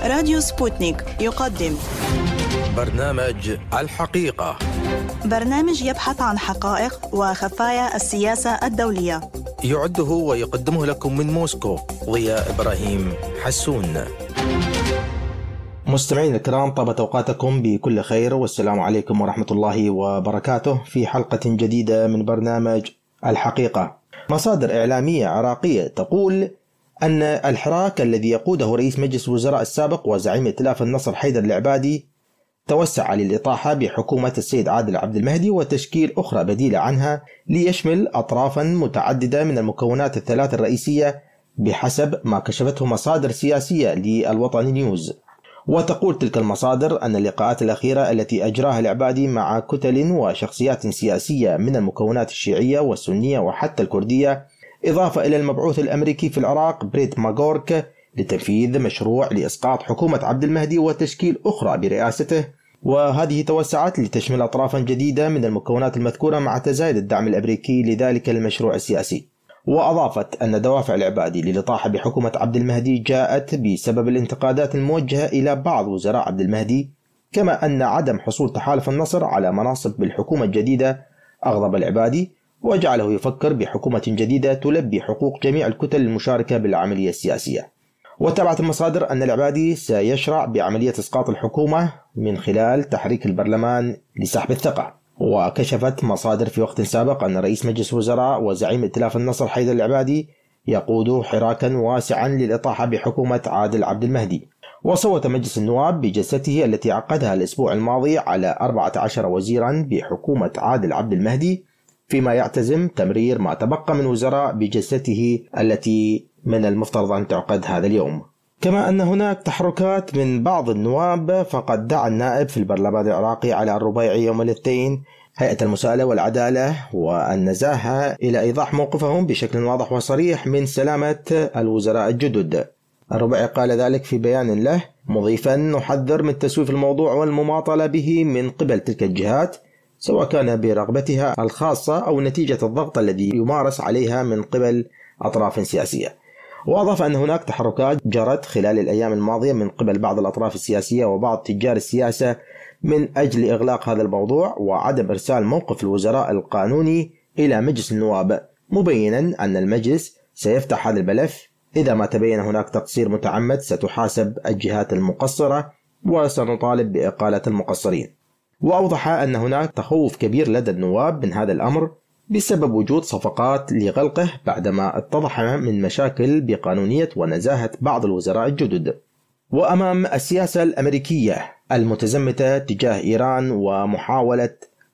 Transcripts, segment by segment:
راديو سبوتنيك يقدم برنامج الحقيقة، برنامج يبحث عن حقائق وخفايا السياسة الدولية. يعده ويقدمه لكم من موسكو ضياء إبراهيم حسون. مستمعين الكرام، طابت أوقاتكم بكل خير، والسلام عليكم ورحمة الله وبركاته في حلقة جديدة من برنامج الحقيقة. مصادر إعلامية عراقية تقول أن الحراك الذي يقوده رئيس مجلس الوزراء السابق وزعيم ائتلاف النصر حيدر العبادي توسع للإطاحة بحكومة السيد عادل عبد المهدي وتشكيل أخرى بديلة عنها ليشمل أطرافا متعددة من المكونات الثلاث الرئيسية بحسب ما كشفته مصادر سياسية للوطن نيوز. وتقول تلك المصادر أن اللقاءات الأخيرة التي أجراها العبادي مع كتل وشخصيات سياسية من المكونات الشيعية والسنية وحتى الكردية، إضافة إلى المبعوث الأمريكي في العراق بريت ماغورك لتنفيذ مشروع لإسقاط حكومة عبد المهدي وتشكيل أخرى برئاسته، وهذه توسعت لتشمل أطرافا جديدة من المكونات المذكورة مع تزايد الدعم الأمريكي لذلك المشروع السياسي. وأضافت أن دوافع العبادي للإطاحة بحكومة عبد المهدي جاءت بسبب الانتقادات الموجهة إلى بعض وزراء عبد المهدي، كما أن عدم حصول تحالف النصر على مناصب بالحكومة الجديدة أغضب العبادي وجعله يفكر بحكومة جديدة تلبي حقوق جميع الكتل المشاركة بالعملية السياسية. وتابعت المصادر أن العبادي سيشرع بعملية إسقاط الحكومة من خلال تحريك البرلمان لسحب الثقة. وكشفت مصادر في وقت سابق أن رئيس مجلس الوزراء وزعيم ائتلاف النصر حيدر العبادي يقود حراكا واسعا للإطاحة بحكومة عادل عبد المهدي. وصوت مجلس النواب بجلسته التي عقدها الأسبوع الماضي على 14 وزيرا بحكومة عادل عبد المهدي، فيما يعتزم تمرير ما تبقى من وزراء بجلسته التي من المفترض أن تعقد هذا اليوم. كما أن هناك تحركات من بعض النواب، فقد دعا النائب في البرلمان العراقي على الربيعي يوم الاثنين هيئة المساءلة والعدالة والنزاهة إلى إيضاح موقفهم بشكل واضح وصريح من سلامة الوزراء الجدد. الربيعي قال ذلك في بيان له، مضيفا: نحذر من تسويف الموضوع والمماطلة به من قبل تلك الجهات، سواء كان برغبتها الخاصة أو نتيجة الضغط الذي يمارس عليها من قبل أطراف سياسية. وأضاف أن هناك تحركات جرت خلال الأيام الماضية من قبل بعض الأطراف السياسية وبعض تجار السياسة من أجل إغلاق هذا الموضوع وعدم إرسال موقف الوزراء القانوني إلى مجلس النواب، مبينا أن المجلس سيفتح هذا الملف. إذا ما تبين هناك تقصير متعمد ستحاسب الجهات المقصرة وسنطالب بإقالة المقصرين. وأوضح أن هناك تخوف كبير لدى النواب من هذا الأمر بسبب وجود صفقات لغلقه بعدما اتضح من مشاكل بقانونية ونزاهة بعض الوزراء الجدد. وأمام السياسة الأمريكية المتزمتة تجاه إيران ومحاولة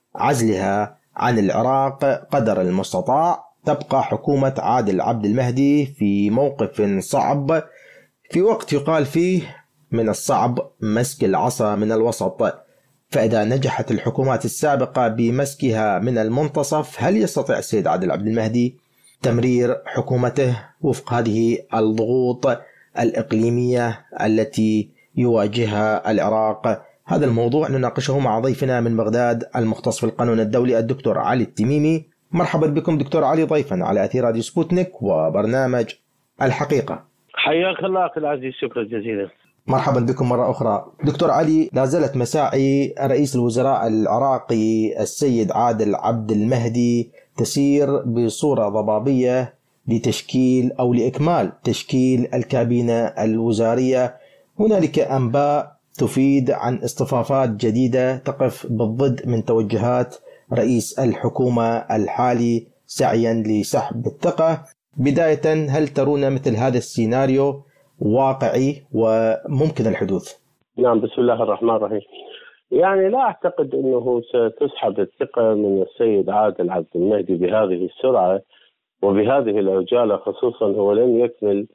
عزلها عن العراق قدر المستطاع، تبقى حكومة عادل عبد المهدي في موقف صعب، في وقت يقال فيه من الصعب مسك العصا من الوسط. فإذا نجحت الحكومات السابقة بمسكها من المنتصف، هل يستطيع السيد عادل عبد المهدي تمرير حكومته وفق هذه الضغوط الإقليمية التي يواجهها العراق؟ هذا الموضوع نناقشه مع ضيفنا من بغداد المختص في القانون الدولي الدكتور علي التميمي. مرحبا بكم دكتور علي ضيفا على أثير راديو سبوتنيك وبرنامج الحقيقة. حياك الله أخي العزيز، شكرا جزيلا. مرحبا بكم مرة أخرى. دكتور علي، لا زالت مساعي رئيس الوزراء العراقي السيد عادل عبد المهدي تسير بصورة ضبابية لتشكيل أو لإكمال تشكيل الكابينة الوزارية. هنالك أنباء تفيد عن اصطفافات جديدة تقف بالضد من توجهات رئيس الحكومة الحالي سعيا لسحب الثقة. بداية، هل ترون مثل هذا السيناريو واقعي وممكن الحدوث؟ نعم، بسم الله الرحمن الرحيم. يعني لا أعتقد أنه ستسحب الثقة من السيد عادل عبد المهدي بهذه السرعة وبهذه العجالة، خصوصا هو لم يكمل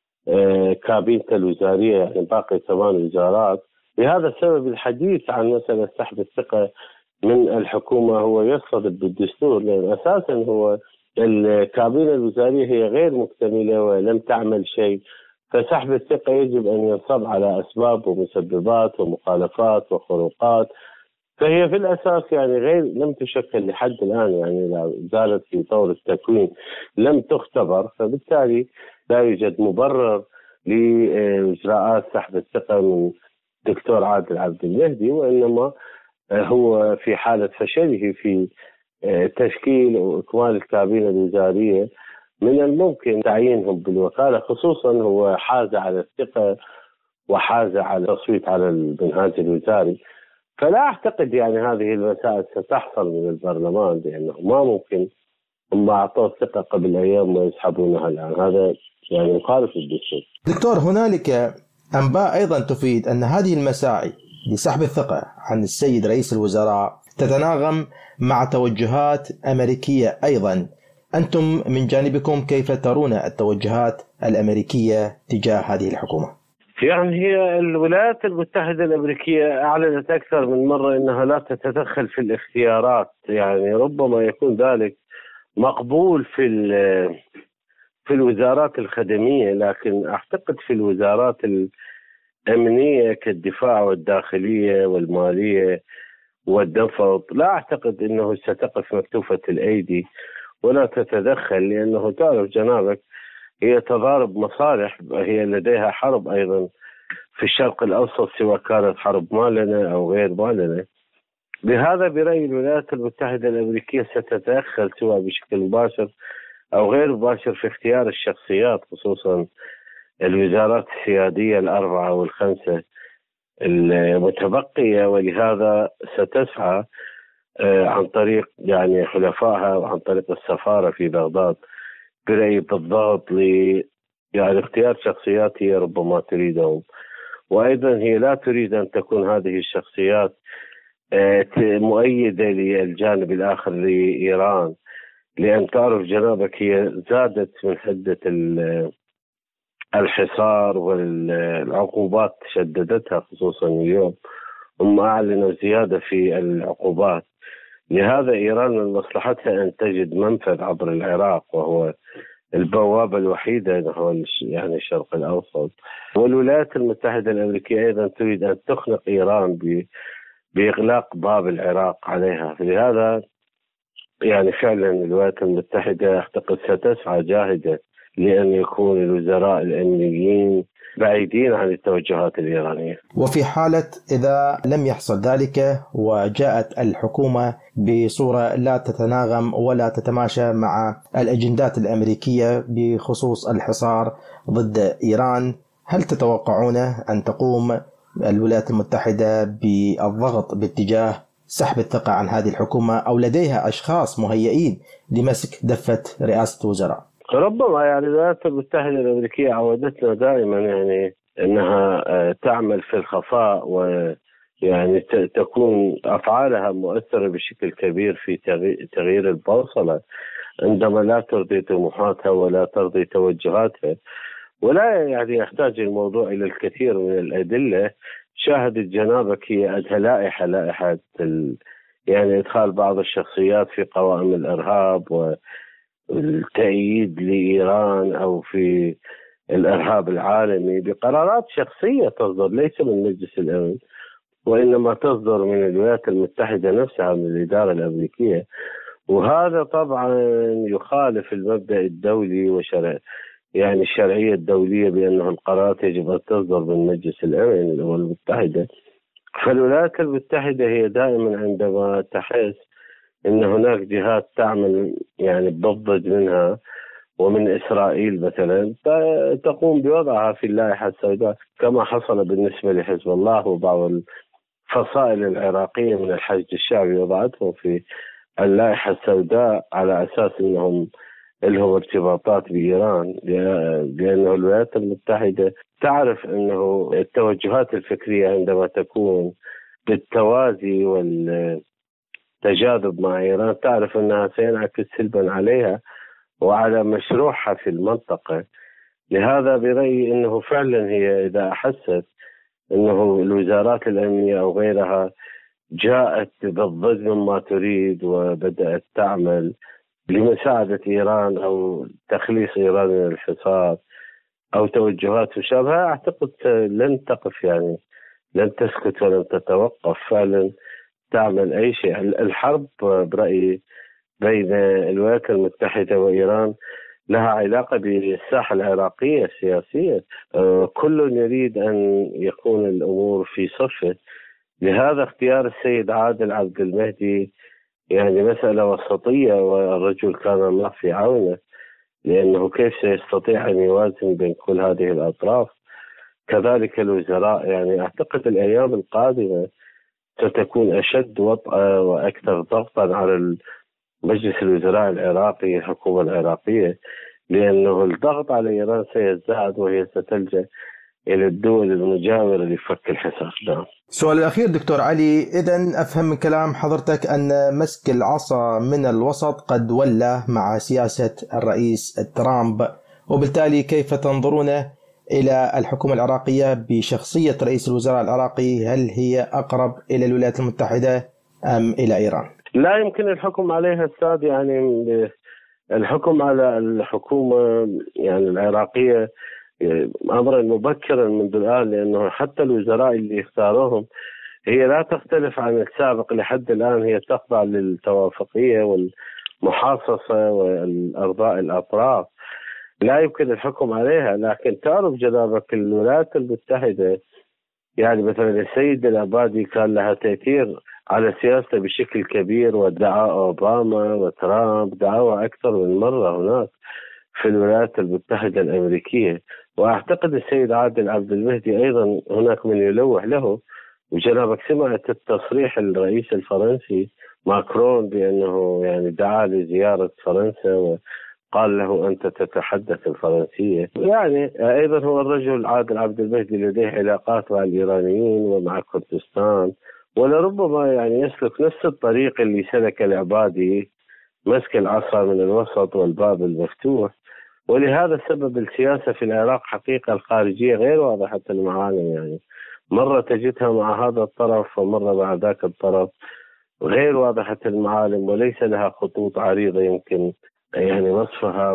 كابينته الوزارية، يعني باقي 8 وزارات. لهذا السبب الحديث عن مسألة سحب الثقة من الحكومة هو يصطدم بالدستور، لأن أساسا هو الكابينة الوزارية هي غير مكتملة ولم تعمل شيء، فسحب الثقة يجب أن ينصب على أسباب ومسببات ومخالفات وخروقات، فهي في الأساس يعني لم تشكل لحد الآن، يعني لا زالت في طور التكوين، لم تختبر، فبالتالي لا يوجد مبرر لإجراءات سحب الثقة من الدكتور عادل عبد المهدي، وإنما هو في حالة فشله في تشكيل وإكمال الكابينة الوزارية من الممكن تعيينهم بالوكالة، خصوصا هو حاز على الثقة وحاز على التصويت على المنهاج الوزاري. فلا أعتقد يعني هذه المسائل ستحصل من البرلمان، لأنه ما ممكن هم أعطوا الثقة قبل أيام ويسحبونها الآن، هذا يعني مخالف للدستور. دكتور، هنالك أنباء أيضا تفيد أن هذه المساعي لسحب الثقة عن السيد رئيس الوزراء تتناغم مع توجهات أمريكية أيضا. أنتم من جانبكم كيف ترون التوجهات الأمريكية تجاه هذه الحكومة؟ يعني هي الولايات المتحدة الأمريكية أعلنت أكثر من مرة أنها لا تتدخل في الاختيارات، يعني ربما يكون ذلك مقبول في الوزارات الخدمية، لكن أعتقد في الوزارات الأمنية كالدفاع والداخلية والمالية والدفع لا أعتقد أنه ستقف مكتوفة الأيدي ولا تتدخل، لأنه تعرف جنابك هي تضارب مصالح، هي لديها حرب أيضا في الشرق الأوسط، سواء كانت حرب مالنا أو غير مالنا. بهذا برأي الولايات المتحدة الأمريكية ستتدخل سواء بشكل مباشر أو غير مباشر في اختيار الشخصيات، خصوصا الوزارات السيادية الأربعة والخمسة المتبقية، ولهذا ستسعى عن طريق يعني حلفائها وعن طريق السفارة في بغداد برأي بالضبط يعني اختيار شخصيات هي ربما تريدهم. وأيضا هي لا تريد أن تكون هذه الشخصيات مؤيدة للجانب الآخر لإيران، لأن تعرف جنابك هي زادت من حدة الحصار والعقوبات شددتها، خصوصا اليوم هم أعلنوا زيادة في العقوبات. لهذا إيران من مصلحتها أن تجد منفذ عبر العراق، وهو البوابة الوحيدة نحو يعني الشرق الأوسط. والولايات المتحدة الأمريكية أيضا تريد أن تخنق إيران بإغلاق باب العراق عليها. لهذا يعني فعلا الولايات المتحدة أعتقد ستسعى جاهدة لأن يكون الوزراء الأمنيين بعيدين عن التوجهات الإيرانية. وفي حالة إذا لم يحصل ذلك وجاءت الحكومة بصورة لا تتناغم ولا تتماشى مع الأجندات الأمريكية بخصوص الحصار ضد إيران، هل تتوقعون أن تقوم الولايات المتحدة بالضغط باتجاه سحب الثقة عن هذه الحكومة، أو لديها أشخاص مهيئين لمسك دفة رئاسة وزراء؟ ربما يعني الولايات المتحدة الأمريكية عودتنا دائما يعني أنها تعمل في الخفاء، ويعني تكون أفعالها مؤثرة بشكل كبير في تغيير البوصلة عندما لا ترضي طموحاتها ولا ترضي توجهاتها. ولا يعني يحتاج الموضوع إلى الكثير من الأدلة. شاهدت جنابك هي أدها لائحة يعني إدخال بعض الشخصيات في قوائم الإرهاب والتأييد لإيران أو في الإرهاب العالمي بقرارات شخصية تصدر ليس من مجلس الأمن، وإنما تصدر من الولايات المتحدة نفسها، من الإدارة الأمريكية. وهذا طبعا يخالف المبدأ الدولي يعني الشرعية الدولية بأنه القرارات يجب أن تصدر من مجلس الأمن الأمم المتحدة. فالولايات المتحدة هي دائما عندما تحس أن هناك جهات تعمل يعني بضج منها ومن إسرائيل مثلا تقوم بوضعها في اللائحة السوداء، كما حصل بالنسبة لحزب الله وبعض الفصائل العراقية من الحشد الشعبي، وضعتهم في اللائحة السوداء على أساس أنهم لهم ارتباطات بإيران، لأن الولايات المتحدة تعرف أنه التوجهات الفكرية عندما تكون بالتوازي والتجاذب مع إيران تعرف أنها سينعكس سلبا عليها وعلى مشروعها في المنطقة. لهذا برأيي أنه فعلا هي إذا أحست أنه الوزارات الأمنية أو غيرها جاءت بالضد مما تريد وبدأت تعمل لمساعدة إيران أو تخليص إيران من الحصار أو توجهات مشابهة، أعتقد لن تقف، يعني لن تسكت ولن تتوقف، فعلا تعمل أي شيء. الحرب برأيي بين الولايات المتحدة وإيران لها علاقة بالساحة العراقية السياسية. كل يريد أن يكون الأمور في صفه. لهذا اختيار السيد عادل عبد المهدي يعني مسألة وسطية، والرجل كان الله في عونه، لأنه كيف سيستطيع أن يوازن بين كل هذه الأطراف. كذلك الوزراء، يعني أعتقد الأيام القادمة ستكون أشد وطأة وأكثر ضغطا على مجلس الوزراء العراقي، الحكومة العراقية، لأنه الضغط على إيران سيزداد وهي ستلجأ إلى الدول المجاورة لفك الحصار. السؤال الأخير دكتور علي، إذن أفهم من كلام حضرتك أن مسك العصا من الوسط قد ولى مع سياسة الرئيس ترامب، وبالتالي كيف تنظرون إلى الحكومة العراقية بشخصية رئيس الوزراء العراقي؟ هل هي أقرب إلى الولايات المتحدة أم إلى إيران؟ لا يمكن الحكم عليها أستاذ، يعني الحكم على الحكومة يعني العراقية أمرا مبكرا منذ الآن، لأنه حتى الوزراء اللي اختاروهم هي لا تختلف عن السابق لحد الآن، هي تخضع للتوافقية والمحاصصة والأرضاء الأطراف. لا يمكن الحكم عليها، لكن تعرف جنابك الولايات المتحدة يعني مثلا السيد العبادي كان لها تأثير على سياسته بشكل كبير، ودعا أوباما وترامب دعوة أكثر من مرة هناك في الولايات المتحدة الأمريكية. وأعتقد السيد عادل عبد المهدي أيضا هناك من يلوح له. وجنابك سمعت التصريح الرئيس الفرنسي ماكرون بأنه يعني دعا لزيارة فرنسا وقال له أنت تتحدث الفرنسية. يعني أيضا هو الرجل عادل عبد المهدي لديه علاقات مع الإيرانيين ومع كردستان، ولربما يعني يسلك نفس الطريق اللي سلك العبادي، مسك العصا من الوسط والباب المفتوح. ولهذا السبب السياسة في العراق حقيقة الخارجية غير واضحة المعالم، يعني مرة تجدها مع هذا الطرف ومرة مع ذاك الطرف، غير واضحة المعالم وليس لها خطوط عريضة يمكن يعني وصفها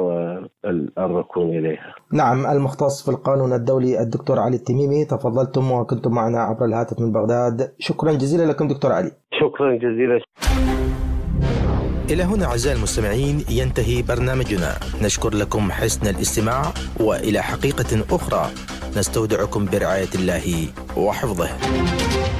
والركون إليها. نعم، المختص في القانون الدولي الدكتور علي التميمي، تفضلتم وكنتم معنا عبر الهاتف من بغداد. شكرا جزيلا لكم دكتور علي. شكرا جزيلا. إلى هنا أعزائي المستمعين ينتهي برنامجنا، نشكر لكم حسن الاستماع، وإلى حقيقة أخرى نستودعكم برعاية الله وحفظه.